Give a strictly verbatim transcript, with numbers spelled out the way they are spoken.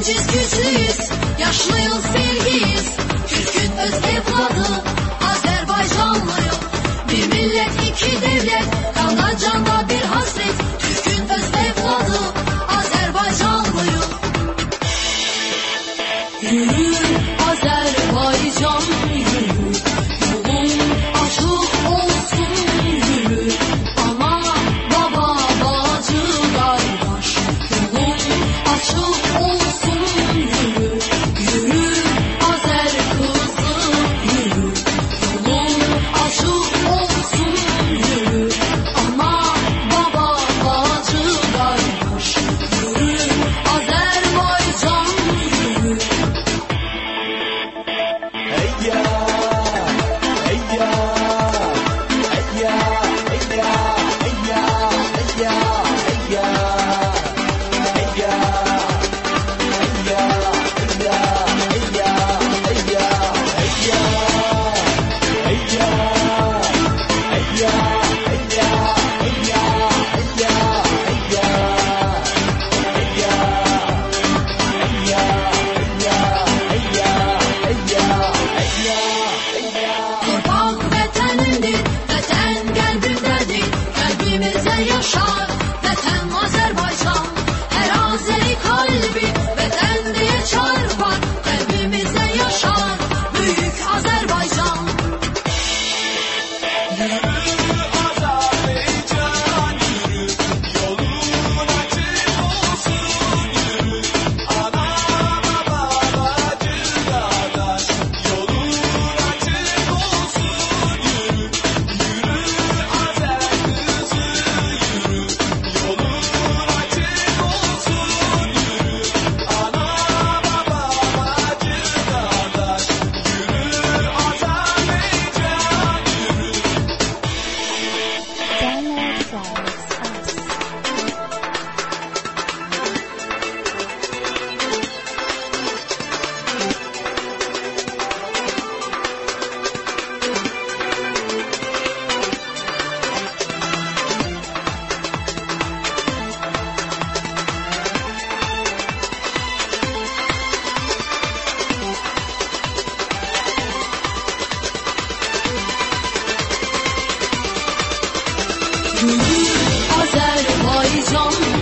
Genciz, güçlüyüz, yaşlıyız, bilgiyiz. Türk'ün öz evladı, Azerbaycanlıyım. Bir millet, iki devlet, kanla canla bir hasret. Türk'ün öz evladı, Azerbaycanlıyım. Yürü Azerbaycan yürü, yolun açık olsun yürü. Ana, baba, bacı, kardeş, yolun açık olsun yürü. Yürü Azer kızı yürü, yolun açık olsun yürü. Ana, baba, bacı, kardeş, yürü Azerbaycan yürü. Heyya, heyya, heyya, heyya, heyya, heyya, heyya, heyya, heyya, heyya, heyya, heyya, heyya, heyya, heyya, heyya, heyya, heyya, heyya, Torpaq vətənindir, vətən qəlbimdədir. Qəlbimizdə yaşar vətən Azərbaycan. Hər Azəri qalbi vətən deyə çağırır. Qəlbimizdə yaşar böyük Azərbaycan. Download Flowers Us. Yürü Azerbaycan